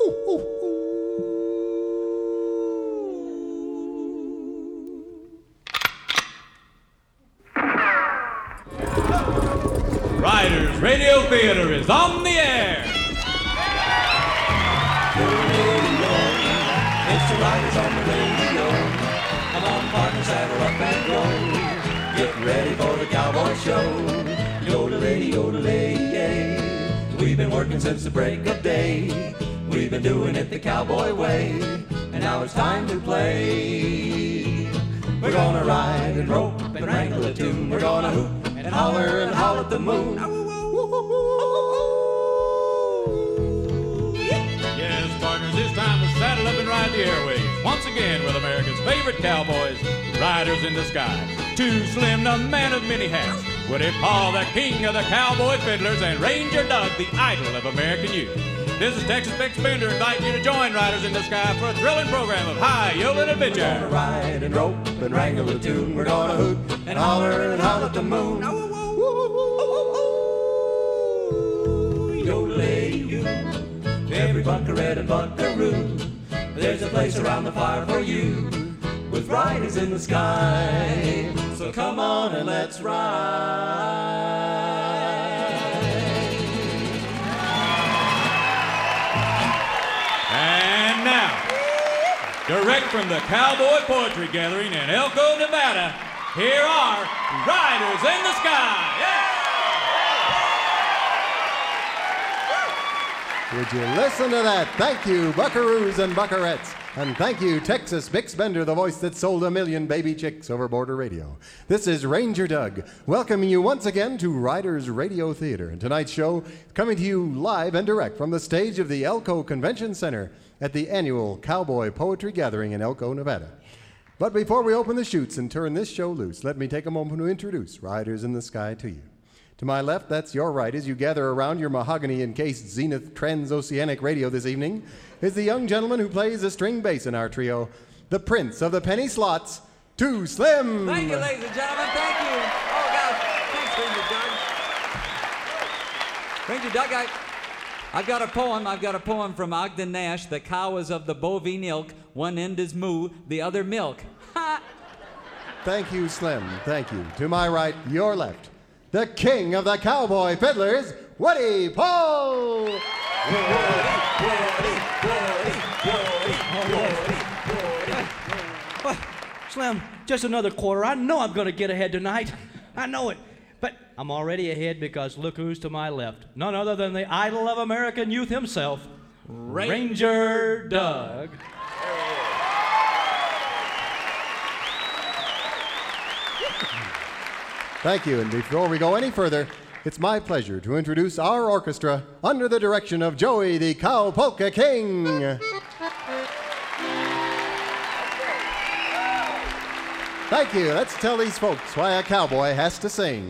Riders Radio Theater is on the air. It's the Riders on the radio. Come on, partner, saddle up and go. Get ready for the cowboy show. Yodelay, yodelay, yay. We've been working since the break of day. We've been doing it the cowboy way. And now it's time to play. We're gonna ride and rope and wrangle a tune. We're gonna hoop and holler and howl at the moon. Yes, partners, it's time to saddle up and ride the airways. Once again with America's favorite cowboys, Riders in the Sky. Too Slim, the man of many hats. Woody Paul, the king of the cowboy fiddlers, and Ranger Doug, the idol of American youth. This is Texas Bix Bender inviting you to join Riders in the Sky for a thrilling program of high yodeling adventure. We're gonna ride and rope and wrangle a tune. We're gonna hoot and holler and howl at the moon. Yodelay, you. Every buckaroo and buckaroo. There's a place around the fire for you, with riders in the sky. So come on and let's ride. And now, direct from the Cowboy Poetry Gathering in Elko, Nevada, here are Riders in the Sky. Yeah! Would you listen to that? Thank you, buckaroos and buckarettes. And thank you, Texas Bix Bender, the voice that sold 1 million baby chicks over border radio. This is Ranger Doug, welcoming you once again to Riders Radio Theater. And tonight's show coming to you live and direct from the stage of the Elko Convention Center at the annual Cowboy Poetry Gathering in Elko, Nevada. But before we open the chutes and turn this show loose, let me take a moment to introduce Riders in the Sky to you. To my left, that's your right, as you gather around your mahogany-encased Zenith Transoceanic radio this evening, is the young gentleman who plays the string bass in our trio, the prince of the penny slots, Too Slim. Thank you, ladies and gentlemen. Thank you. Oh, guys. Thanks, Ranger Doug. Ranger Doug, I've got a poem from Ogden Nash. The cow is of the bovine ilk. One end is moo, the other milk. Ha! Thank you, Slim. Thank you. To my right, your left, the king of the cowboy fiddlers, Woody Paul. Slim, just another quarter. I know I'm going to get ahead tonight. I know it. But I'm already ahead because look who's to my left. None other than the idol of American youth himself, Ranger Doug. Thank you, and before we go any further, it's my pleasure to introduce our orchestra under the direction of Joey the Cow Polka King. Thank you. Let's tell these folks why a cowboy has to sing.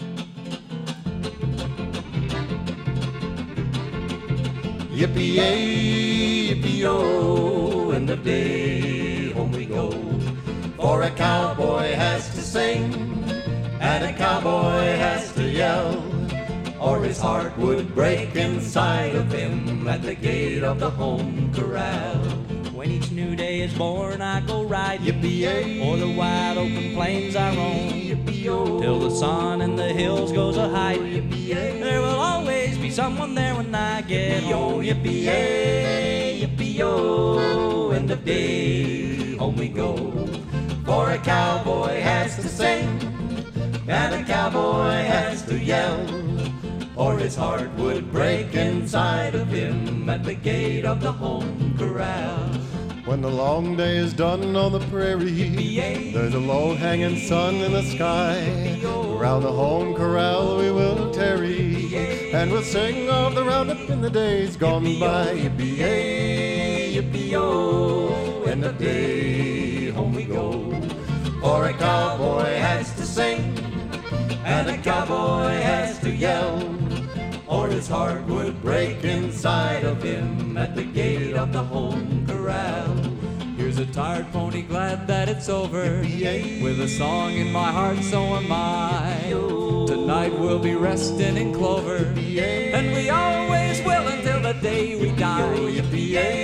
Yippee-yay, yippee-yo, end of day, home we go. For a cowboy has to sing, and a cowboy has to yell, or his heart would break inside of him at the gate of the home corral. When each new day is born, I go riding Yippee-yay, o'er the wide open plains I roam, yippee-yo, till the sun in the hills goes a-hiding. yippee-yay, There will always be someone there when I get home. yippee-yay, yippee-yo, end of day, home we go. For a cowboy has to sing, and a cowboy has to yell, or his heart would break inside of him at the gate of the home corral. When the long day is done on the prairie, there's a low-hanging sun in the sky. Around the home corral we will tarry, and we'll sing of the roundup in the days gone by. Yippee-yay, yippee-yo, end of day, home we go. For a cowboy has to sing, and a cowboy has to yell, or his heart would break inside of him at the gate of the home corral. Here's a tired pony glad that it's over. Yippee-yay. With a song in my heart, so am I. Tonight we'll be resting in clover, Yippee-yay. and we always will until the day we die. Yippee-yay,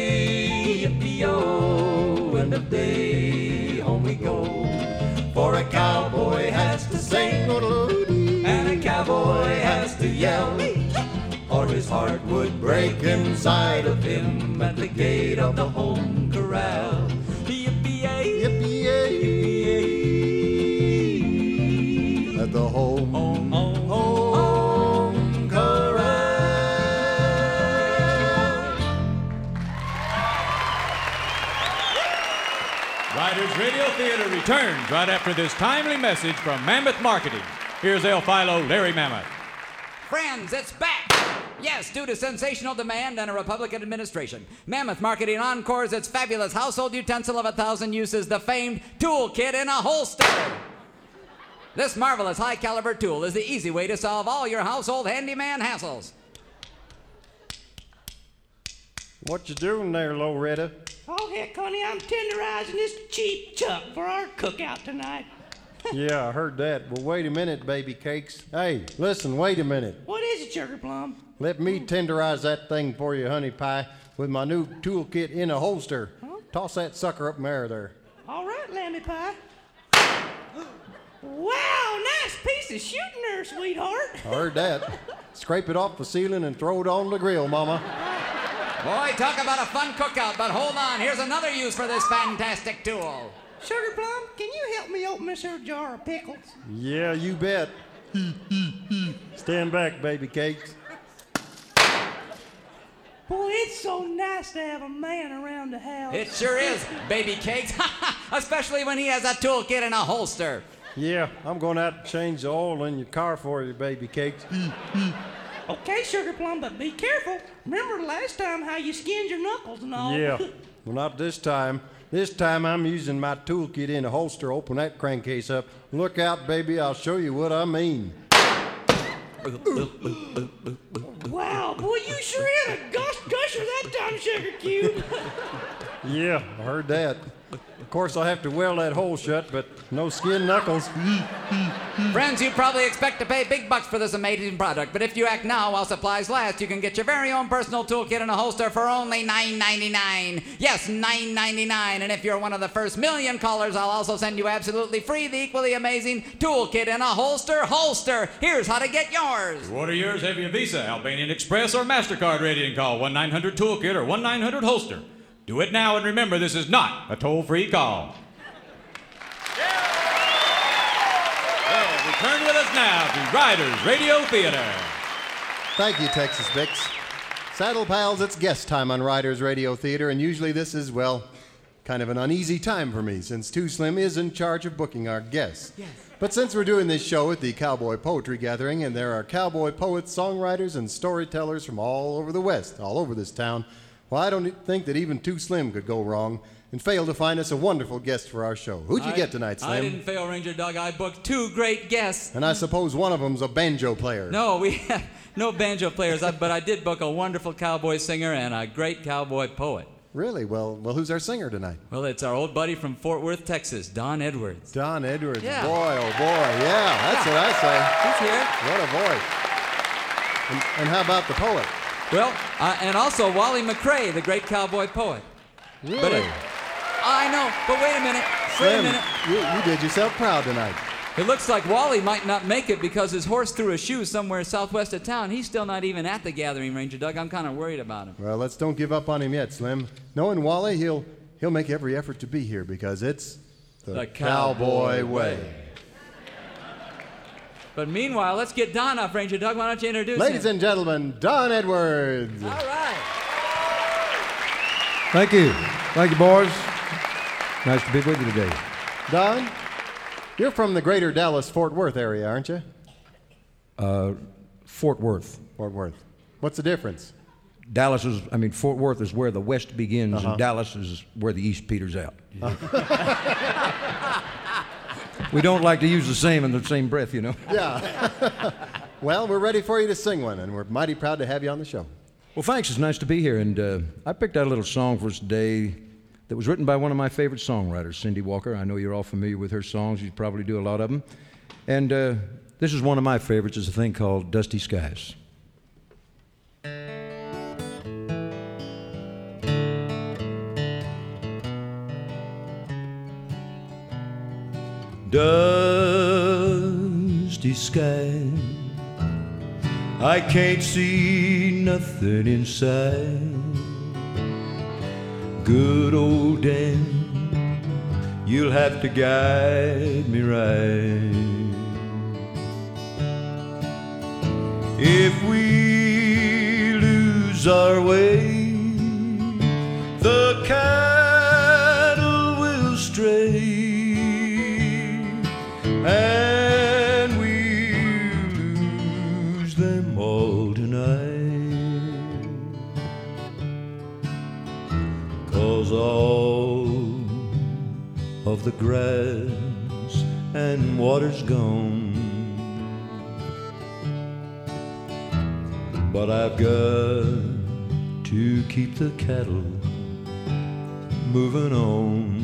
day home we go. For a cowboy has to sing, and a cowboy has to yell, or his heart would break inside of him at the gate of the home corral. Yippee-yay, Yippee-yay, yippee-yay, at the home corral. Riders Radio Theater returns right after this timely message from Mammoth Marketing. Here's El Philo, Larry Mammoth. Friends, it's back! Yes, due to sensational demand and a Republican administration, Mammoth Marketing encores its fabulous household utensil of 1,000 uses, the famed toolkit in a holster. This marvelous high-caliber tool is the easy way to solve all your household handyman hassles. What you doing there, Loretta? Oh, heck, honey, I'm tenderizing this cheap chuck for our cookout tonight. Yeah, I heard that. Well, wait a minute, baby cakes. Hey, listen, wait a minute. What is it, Sugar Plum? Let me tenderize that thing for you, honey pie, with my new toolkit in a holster. Toss that sucker up in the air there. All right, Lammy Pie. Wow, nice piece of shooting there, sweetheart. I heard that. Scrape it off the ceiling and throw it on the grill, Mama. Boy, talk about a fun cookout, but hold on, here's another use for this fantastic tool. Sugar Plum, can you help me open this here jar of pickles? Yeah, you bet. Stand back, baby cakes. Boy, it's so nice to have a man around the house. It sure is, baby cakes, especially when he has a toolkit in a holster. Yeah, I'm going out to change the oil in your car for you, baby cakes. Okay, Sugar Plum, but be careful. Remember last time how you skinned your knuckles and all? Yeah, well, not this time. This time I'm using my toolkit in a holster. Open that crankcase up. Look out, baby, I'll show you what I mean. Wow, boy, you sure had a gusher that time, Sugar Cube. Yeah, I heard that. Of course, I'll have to weld that hole shut, but no skin knuckles. Friends, you probably expect to pay big bucks for this amazing product, but if you act now while supplies last, you can get your very own personal toolkit in a holster for only $9.99. Yes, $9.99. And if you're one of the first million callers, I'll also send you absolutely free the equally amazing toolkit in a holster. Here's how to get yours. To order yours, have your Visa, Albanian Express, or MasterCard ready and call 1-900-TOOLKIT or 1-900-HOLSTER. Do it now, and remember, this is not a toll-free call. Well, return with us now to Riders Radio Theater. Thank you, Texas Bix. Saddle Pals, it's guest time on Riders Radio Theater, and usually this is, well, kind of an uneasy time for me, since Too Slim is in charge of booking our guests. Yes. But since we're doing this show at the Cowboy Poetry Gathering, and there are cowboy poets, songwriters, and storytellers from all over the West, all over this town, well, I don't think that even Too Slim could go wrong and fail to find us a wonderful guest for our show. Who'd you get tonight, Slim? I didn't fail, Ranger Doug. I booked two great guests. And I suppose one of them's a banjo player. No, we have no banjo players, but I did book a wonderful cowboy singer and a great cowboy poet. Really? Well, who's our singer tonight? Well, it's our old buddy from Fort Worth, Texas, Don Edwards. Don Edwards. Yeah. Boy, oh boy. Yeah, that's what I say. He's here. What a voice. And how about the poet? Well, and also Wally McCrae, the great cowboy poet. Really? But I know, but wait a minute. Slim, you did yourself proud tonight. It looks like Wally might not make it because his horse threw a shoe somewhere southwest of town. He's still not even at the gathering, Ranger Doug. I'm kind of worried about him. Well, let's don't give up on him yet, Slim. Knowing Wally, he'll make every effort to be here because it's the cowboy way. But meanwhile, let's get Don up, Ranger Doug. Why don't you introduce Ladies him? and gentlemen, Don Edwards. All right. Thank you. Thank you, boys. Nice to be with you today. Don, you're from the greater Dallas-Fort Worth area, aren't you? Fort Worth. Fort Worth. What's the difference? Fort Worth is where the West begins, and Dallas is where the East peters out. We don't like to use the same in the same breath, you know. Yeah. Well, we're ready for you to sing one, and we're mighty proud to have you on the show. Well, thanks. It's nice to be here. And I picked out a little song for us today that was written by one of my favorite songwriters, Cindy Walker. I know you're all familiar with her songs. You probably do a lot of them. And this is one of my favorites. It's a thing called Dusty Skies. dusty sky. I can't see nothing inside. Good old Dan, you'll have to guide me right. If we lose our way, the cattle will stray, and we'll lose them all tonight. 'Cause all of the grass and water's gone, but I've got to keep the cattle moving on.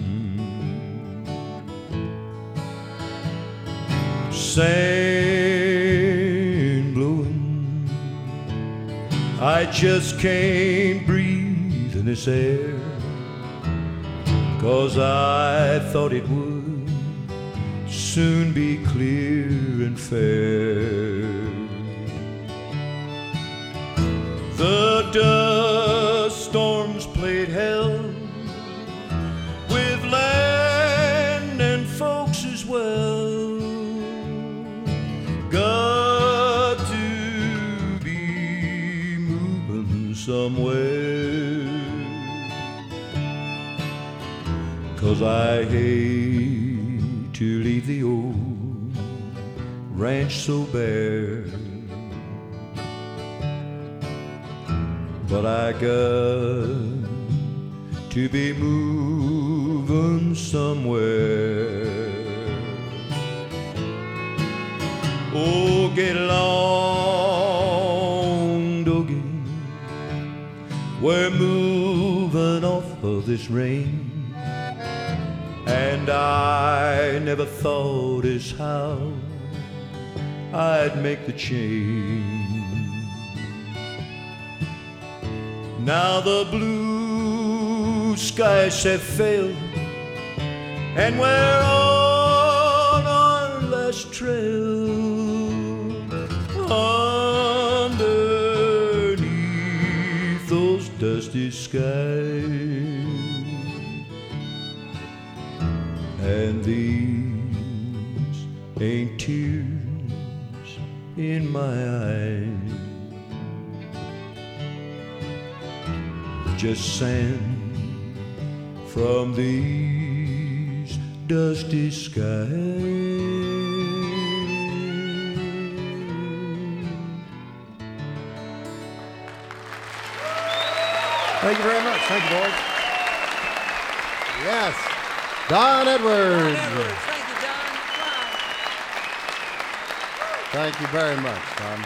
Sand blowing, I just can't breathe in this air, 'cause I thought it would soon be clear and fair. The dust storms played hell with land and folks as well. Got to be moving somewhere, 'cause I hate to leave the old ranch so bare. But I got to be moving somewhere. Oh, get along, doggy, we're moving off of this rain. And I never thought as how I'd make the change. Now the blue skies have failed, and we're on our last trail underneath those dusty skies. And these ain't tears in my eyes, just sand from these dusty skies. Thank you very much. Thank you, boys. Yes. Don Edwards. Thank you, Don. Thank you very much, Don.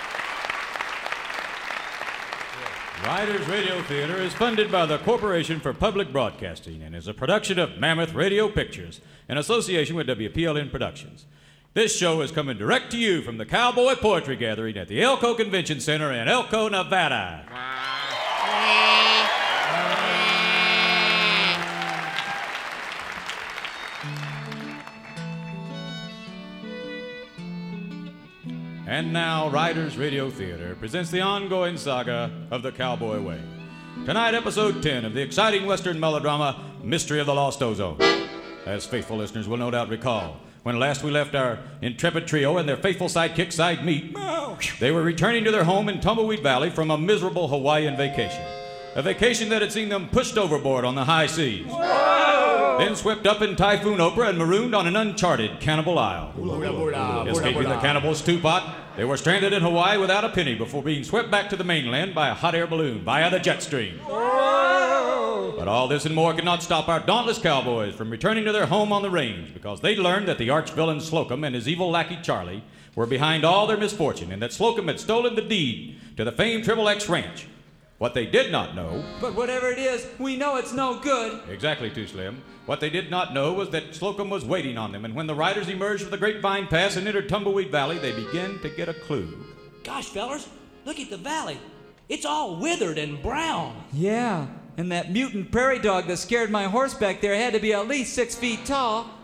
Riders Radio Theater is funded by the Corporation for Public Broadcasting and is a production of Mammoth Radio Pictures in association with WPLN Productions. This show is coming direct to you from the Cowboy Poetry Gathering at the Elko Convention Center in Elko, Nevada. And now, Riders Radio Theater presents the ongoing saga of the Cowboy Way. Tonight, episode 10 of the exciting Western melodrama, Mystery of the Lost Ozone. As faithful listeners will no doubt recall, when last we left our intrepid trio and their faithful sidekick Side Meat, they were returning to their home in Tumbleweed Valley from a miserable Hawaiian vacation. A vacation that had seen them pushed overboard on the high seas. Then swept up in Typhoon Oprah and marooned on an uncharted cannibal isle. Escaping the cannibals' two-pot, they were stranded in Hawaii without a penny before being swept back to the mainland by a hot air balloon via the jet stream. But all this and more could not stop our dauntless cowboys from returning to their home on the range, because they'd learned that the arch-villain Slocum and his evil lackey Charlie were behind all their misfortune, and that Slocum had stolen the deed to the famed Triple X Ranch. What they did not know... But whatever it is, we know it's no good. Exactly, Too Slim. What they did not know was that Slocum was waiting on them, and when the riders emerged from the Grapevine Pass and entered Tumbleweed Valley, they began to get a clue. Gosh, fellers, look at the valley. It's all withered and brown. Yeah, and that mutant prairie dog that scared my horse back there had to be at least 6 feet tall.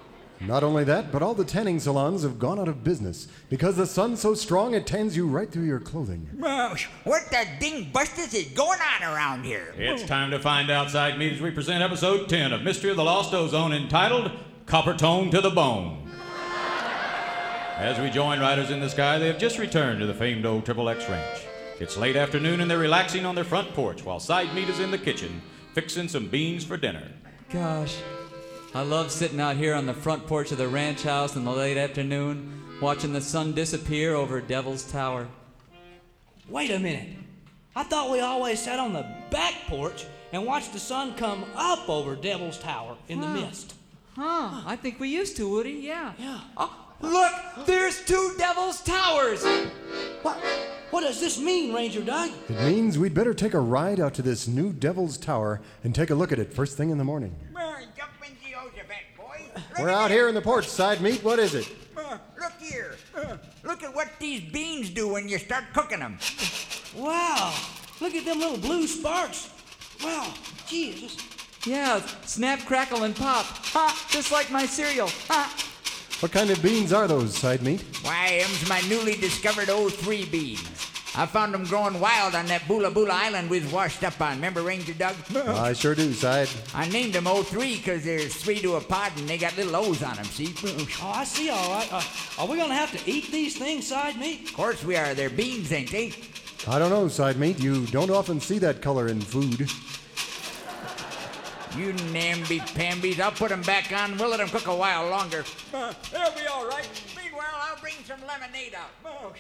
Not only that, but all the tanning salons have gone out of business because the sun's so strong it tans you right through your clothing. What the ding busters is going on around here? It's time to find out, Side Meat, as we present episode 10 of Mystery of the Lost Ozone, entitled Copper Tone to the Bone. As we join Riders in the Sky, they have just returned to the famed old Triple X Ranch. It's late afternoon and they're relaxing on their front porch while Side Meat is in the kitchen fixing some beans for dinner. Gosh, I love sitting out here on the front porch of the ranch house in the late afternoon, watching the sun disappear over Devil's Tower. Wait a minute. I thought we always sat on the back porch and watched the sun come up over Devil's Tower in the mist. I think we used to, Woody, yeah. Yeah. Oh, look, there's 2 Devil's Towers. What does this mean, Ranger Doug? It means we'd better take a ride out to this new Devil's Tower and take a look at it first thing in the morning. Jump in Jehoshaphat, boys. We're out here in the porch, Side Meat. What is it? Look here. Look at what these beans do when you start cooking them. Wow. Look at them little blue sparks. Wow. Jesus. Yeah, snap, crackle, and pop. Ha, just like my cereal. Ha. What kind of beans are those, Side Meat? Why, them's my newly discovered 03 beans. I found them growing wild on that Bula Bula island we was washed up on. Remember, Ranger Doug? I sure do, Side. I named them 03 because there's 3 to a pod and they got little O's on them, see? Oh, I see, all right. Are we going to have to eat these things, Side Meat? Of course we are. They're beans, ain't they? I don't know, Side Meat. You don't often see that color in food. You namby-pambies. I'll put them back on. We'll let them cook a while longer. They'll be all right. Meanwhile, I'll bring some lemonade out.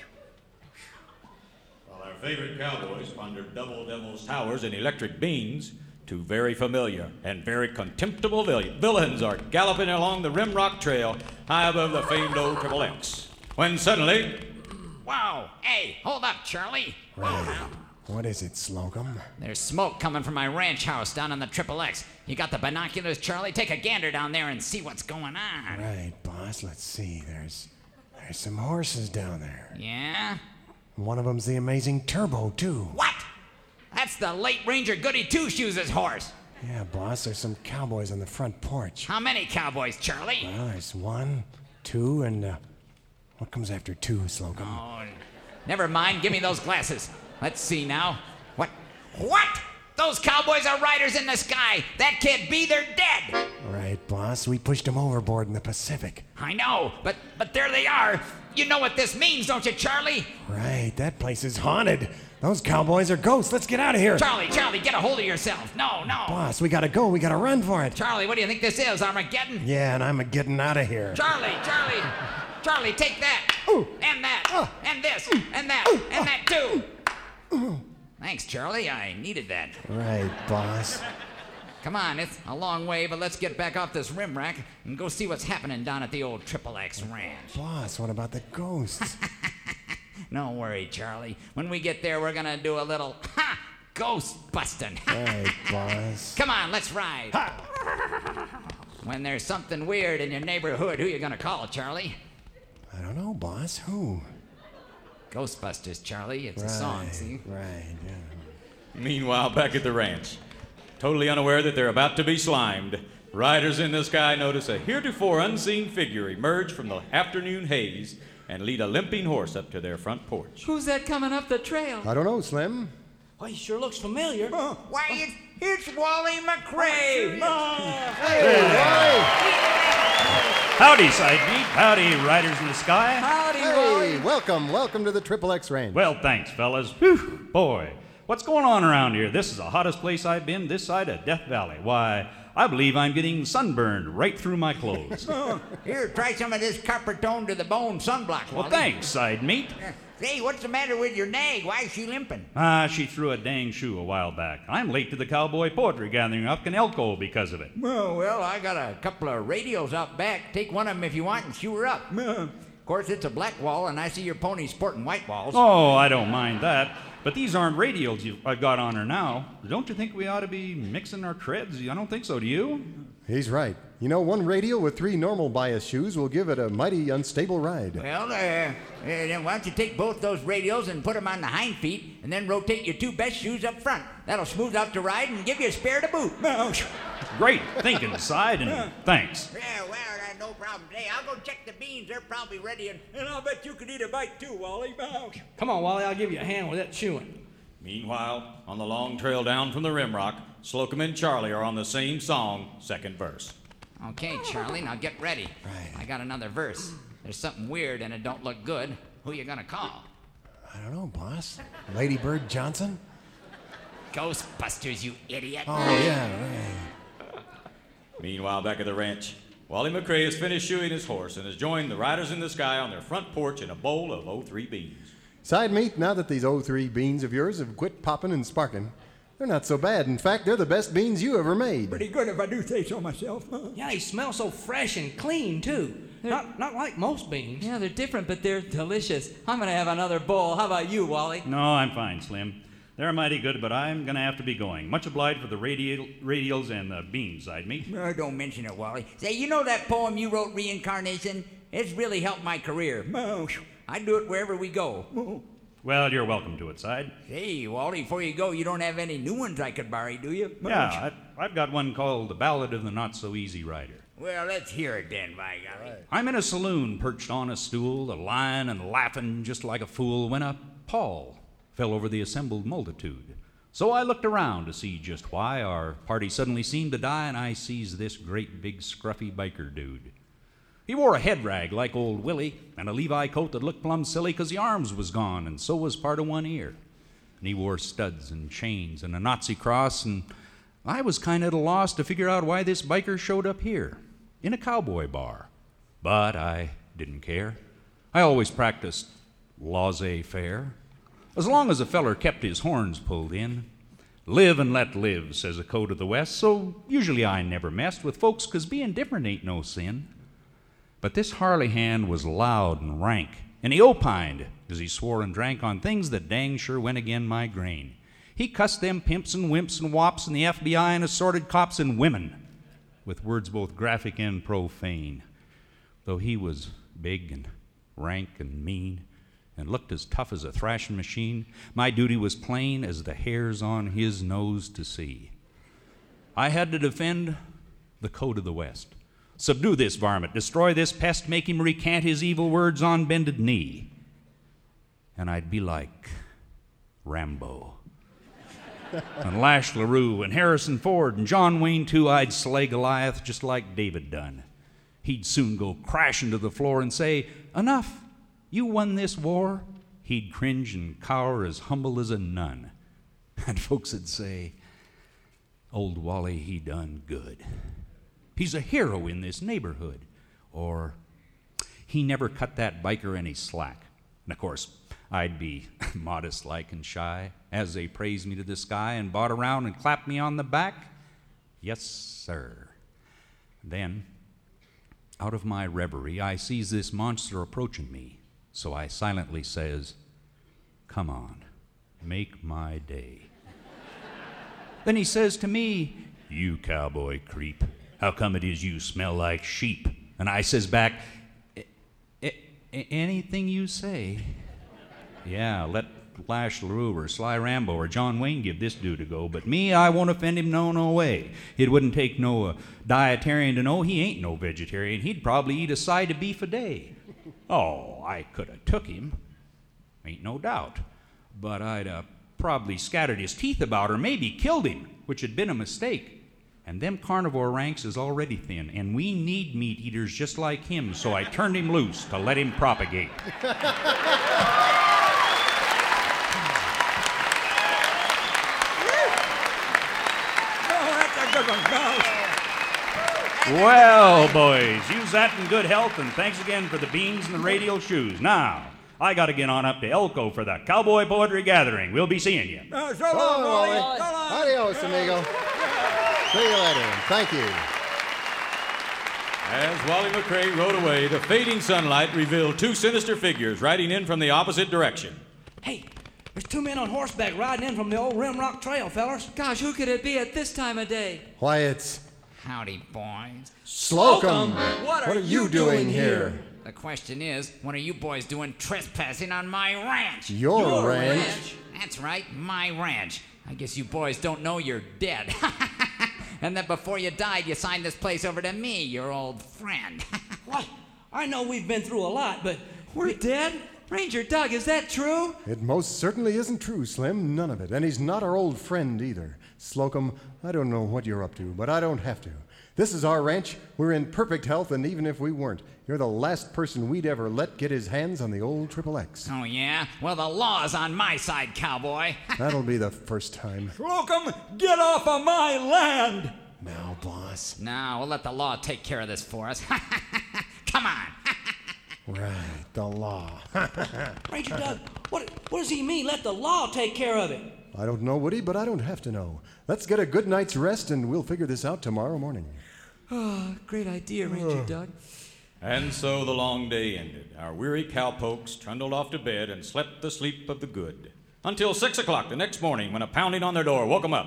While our favorite cowboys ponder double Devil's Towers and electric beans, 2 very familiar and very contemptible villains are galloping along the Rimrock Trail high above the famed old Triple X. When suddenly... Wow. Hey, hold up, Charlie. Right. What is it, Slocum? There's smoke coming from my ranch house down on the Triple X. You got the binoculars, Charlie? Take a gander down there and see what's going on. Right, boss. Let's see. There's some horses down there. Yeah? One of them's the amazing Turbo, too. What? That's the late Ranger Goody Two-Shoes' horse. Yeah, boss. There's some cowboys on the front porch. How many cowboys, Charlie? Well, there's 1, 2, and what comes after 2, Slocum? Oh, never mind. Give me those glasses. Let's see now. What? Those cowboys are riders in the sky. That can't be. They're dead. Right, boss. We pushed them overboard in the Pacific. I know, but there they are. You know what this means, don't you, Charlie? Right. That place is haunted. Those cowboys are ghosts. Let's get out of here. Charlie, get a hold of yourself. No. Boss, we gotta go. We gotta run for it. Charlie, what do you think this is, Armageddon? Yeah, and I'm getting out of here. Charlie, take that. Ooh. And that. And this. And that. And that, too. Thanks, Charlie. I needed that. Right, boss. Come on, it's a long way, but let's get back off this rim rack and go see what's happening down at the old Triple X Ranch. Boss, what about the ghosts? Don't worry, Charlie. When we get there, we're gonna do a little ghost busting. Right, boss. Come on, let's ride. When there's something weird in your neighborhood, who you gonna call, Charlie? I don't know, boss. Who? Ghostbusters, Charlie. It's a song, see? Right, yeah. Meanwhile, back at the ranch, totally unaware that they're about to be slimed, Riders in the Sky notice a heretofore unseen figure emerge from the afternoon haze and lead a limping horse up to their front porch. Who's that coming up the trail? I don't know, Slim. Well, he sure looks familiar. Why, it's Wally McRae. Howdy, Side Meat. Howdy, Riders in the Sky. Howdy, Hey, Wally. welcome to the Triple X Ranch. Well, thanks, fellas. Whew, boy, what's going on around here? This is the hottest place I've been this side of Death Valley. Why, I believe I'm getting sunburned right through my clothes. Here, try some of this copper tone to the bone sunblock, Wally. Well, thanks, Side Meat. Hey, what's the matter with your nag? Why is she limping? She threw a dang shoe a while back. I'm late to the cowboy poetry gathering up in Elko because of it. Well, I got a couple of radios out back. Take one of them if you want and shoe her up. Of course, it's a black wall, and I see your pony sporting white walls. Oh, I don't mind that. But these aren't radios I've got on her now. Don't you think we ought to be mixing our treads? I don't think so, do you? He's right. You know, one radial with 3 normal bias shoes will give it a mighty unstable ride. Well, then why don't you take both those radios and put them on the hind feet, and then rotate your 2 best shoes up front. That'll smooth out the ride and give you a spare to boot. Great thinking, Side, and thanks. Yeah, well, no problem. Hey, I'll go check the beans. They're probably ready, and I'll bet you could eat a bite too, Wally. Come on, Wally, I'll give you a hand with that chewing. Meanwhile, on the long trail down from the Rimrock, Slocum and Charlie are on the same song, second verse. Okay, Charlie, now get ready. Right. I got another verse. There's something weird and it don't look good. Who you gonna call? I don't know, boss. Lady Bird Johnson? Ghostbusters, you idiot. Oh, yeah, right. Meanwhile, back at the ranch, Wally McRae has finished shoeing his horse and has joined the Riders in the Sky on their front porch in a bowl of 03 beans. Side meat, now that these 03 beans of yours have quit popping and sparking, they're not so bad. In fact, they're the best beans you ever made. Pretty good if I do say so myself. Yeah, they smell so fresh and clean, too. Not like most beans. Yeah, they're different, but they're delicious. I'm gonna have another bowl. How about you, Wally? No, I'm fine, Slim. They're mighty good, but I'm going to have to be going. Much obliged for the radials and the beans, side meat. Don't mention it, Wally. Say, you know that poem you wrote, Reincarnation? It's really helped my career. I do it wherever we go. Well, you're welcome to it, side. Hey, Wally, before you go, you don't have any new ones I could borrow, do you? Yeah, I've got one called The Ballad of the Not-So-Easy Rider. Well, let's hear it then, by golly. I'm in a saloon, perched on a stool, a-lying and laughing just like a fool, when a pall fell over the assembled multitude. So I looked around to see just why our party suddenly seemed to die, and I sees this great big scruffy biker dude. He wore a head rag like old Willie, and a Levi coat that looked plumb silly 'cause the arms was gone, and so was part of one ear. And he wore studs and chains and a Nazi cross, and I was kind of at a loss to figure out why this biker showed up here, in a cowboy bar. But I didn't care. I always practiced laissez-faire. As long as a feller kept his horns pulled in. Live and let live, says the code of the West, so usually I never messed with folks 'cause being different ain't no sin. But this Harley hand was loud and rank, and he opined as he swore and drank on things that dang sure went again my grain. He cussed them pimps and wimps and wops and the FBI and assorted cops and women, with words both graphic and profane. Though he was big and rank and mean, and looked as tough as a thrashing machine, my duty was plain as the hairs on his nose to see. I had to defend the code of the West. Subdue this varmint, destroy this pest, make him recant his evil words on bended knee. And I'd be like Rambo. And Lash LaRue and Harrison Ford and John Wayne too, I'd slay Goliath just like David done. He'd soon go crashing to the floor and say, "Enough. You won this war." He'd cringe and cower as humble as a nun. And folks would say, "Old Wally, he done good. He's a hero in this neighborhood." Or, "He never cut that biker any slack." And of course, I'd be modest-like and shy as they praised me to the sky and bought around and clapped me on the back. Yes, sir. Then, out of my reverie, I sees this monster approaching me. So I silently says, "Come on, make my day." Then he says to me, "You cowboy creep, how come it is you smell like sheep?" And I says back, "Anything you say." Yeah, let Lash LaRue or Sly Rambo or John Wayne give this dude a go, but me, I won't offend him no way. It wouldn't take no dietarian to know he ain't no vegetarian. He'd probably eat a side of beef a day. Oh, I could have took him, ain't no doubt, but I'd probably scattered his teeth about or maybe killed him, which had been a mistake. And them carnivore ranks is already thin, and we need meat eaters just like him, so I turned him loose to let him propagate. Well, boys, use that in good health, and thanks again for the beans and the radial shoes. Now, I got to get on up to Elko for the Cowboy Poetry Gathering. We'll be seeing you. So long, Wally. Adios, amigo. See you later, and thank you. As Wally McRae rode away, the fading sunlight revealed two sinister figures riding in from the opposite direction. Hey, there's two men on horseback riding in from the old Rimrock Trail, fellers. Gosh, who could it be at this time of day? Why, it's Howdy, boys. Slocum. What are you doing here? The question is, what are you boys doing trespassing on my ranch? Your ranch? That's right, my ranch. I guess you boys don't know you're dead. and that before you died, you signed this place over to me, your old friend. What? I know we've been through a lot, but We're dead? Ranger Doug, is that true? It most certainly isn't true, Slim. None of it. And he's not our old friend either. Slocum, I don't know what you're up to, but I don't have to. This is our ranch. We're in perfect health, and even if we weren't, you're the last person we'd ever let get his hands on the old XXX. Oh, yeah? Well, the law's on my side, cowboy. That'll be the first time. Slocum, get off of my land! Now, boss. Now, we'll let the law take care of this for us. Come on. Right, the law. Ranger Doug, what does he mean? Let the law take care of it. I don't know, Woody, but I don't have to know. Let's get a good night's rest, and we'll figure this out tomorrow morning. Oh, great idea, Ranger Doug. And so the long day ended. Our weary cowpokes trundled off to bed and slept the sleep of the good. Until 6 o'clock the next morning, when a pounding on their door woke them up.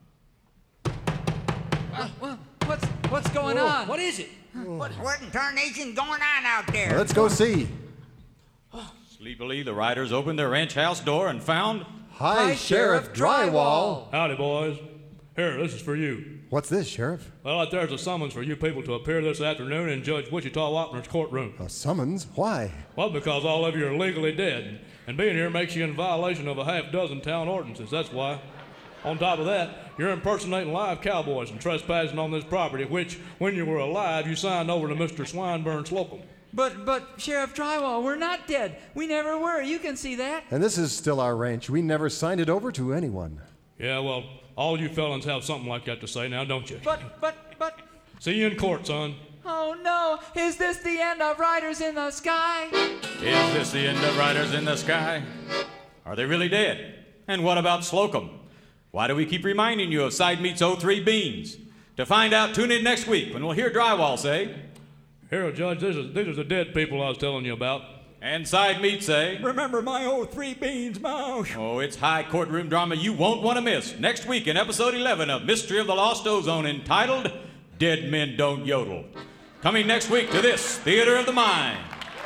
Well, what's going on? What is it? What in tarnation going on out there? Now, let's go see. Sleepily, the riders opened their ranch house door and found... Hi, Sheriff Drywall. Howdy, boys. Here, this is for you. What's this, Sheriff? Well, out there's a summons for you people to appear this afternoon in Judge Wichita Wapner's courtroom. A summons? Why? Well, because all of you are legally dead, and being here makes you in violation of a half-dozen town ordinances, that's why. On top of that, you're impersonating live cowboys and trespassing on this property, which, when you were alive, you signed over to Mr. Swineburne Slocum. But Sheriff Drywall, we're not dead. We never were. You can see that. And this is still our ranch. We never signed it over to anyone. Yeah, well, all you felons have something like that to say now, don't you? But... See you in court, son. Oh, no. Is this the end of Riders in the Sky? Is this the end of Riders in the Sky? Are they really dead? And what about Slocum? Why do we keep reminding you of Side Meat's 03 Beans? To find out, tune in next week when we'll hear Drywall say... Here, Judge, these are the dead people I was telling you about. And Side Meat say... Remember my old 3 beans, Mouse? Oh, it's high courtroom drama you won't want to miss. Next week in episode 11 of Mystery of the Lost Ozone, entitled Dead Men Don't Yodel. Coming next week to this Theater of the Mind.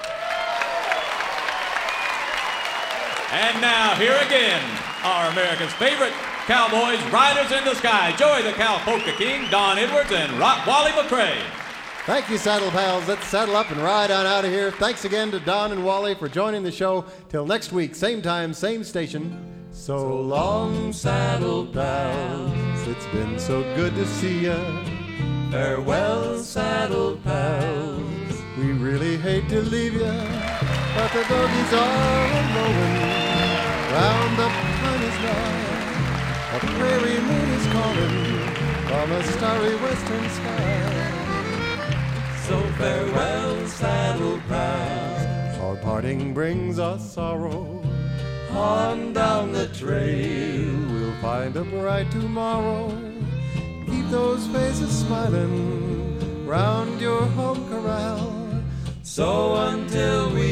And now, here again, our America's favorite cowboys, Riders in the Sky, Joey the Cowpoke King, Don Edwards, and Wally McCrae. Thank you, Saddle Pals. Let's saddle up and ride on out of here. Thanks again to Don and Wally for joining the show. Till next week, same time, same station. So long, Saddle Pals. It's been so good to see ya. Farewell, Saddle Pals. We really hate to leave ya, but the bogies are a-blowin'. Round up time is nigh. A prairie moon is calling from a starry western sky. So farewell, Saddle Pals. Our parting brings us sorrow. On down the trail, we'll find a bright tomorrow. Keep those faces smiling round your home corral. So until we